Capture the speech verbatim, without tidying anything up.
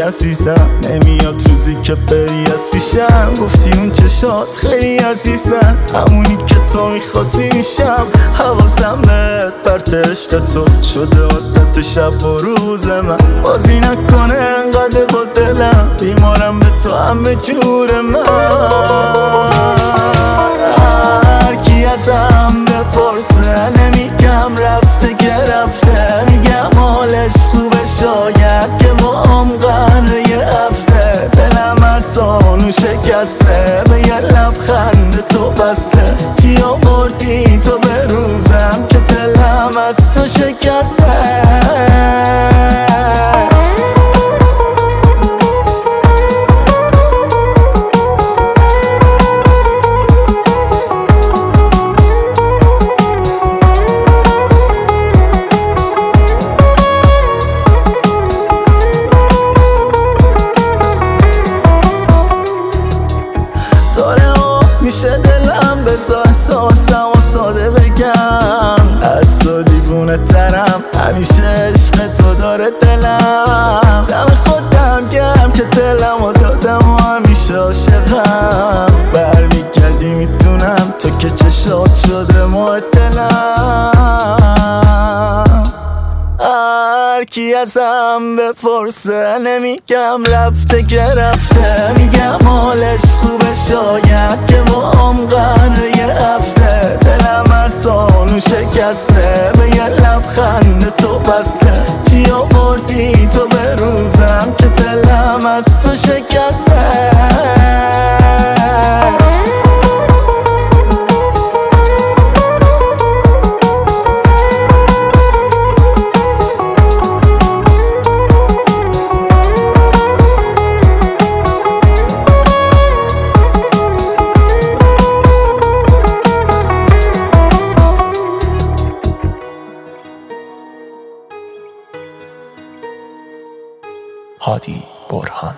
عزیزم نمیاد روزی که بری از پیشم. گفتی اون چشات خیلی عزیزم، همونی که تو میخواستی میشم. حواسم بهت پرت عشق تو شده عادت شب و روز من. بازی نکنه انقدر با دلم، بیمارم به تو همه جور من. هرکی ازم بپرسه نمیگم رفته که رفته، میگم حالش خوبه شاید که با هم قراره یه هفته. دلم از آنو شکسته به یه لبخند تو بسته. چی آوردی تو به روزم که دلم از تو شکسته. میشه دلم بذار احساسم و ساده بگم، از تو دیوونه ترم، همیشه عشق تو داره دلم. دم خودم گرم که دلم و دادم و همیشه عاشقم. برمیگردی میدونم تو که چشات شده ماه دلم. هرکی ازم بپرسه نمیگم رفته که رفته، میگم حالش خوبه شاید که با هم قراره یه هفته. دلم از آنو شکسته به یه لبخند تو بسته. چی آوردی تو به روزم که دلم از تو شکسته. هادی برهان.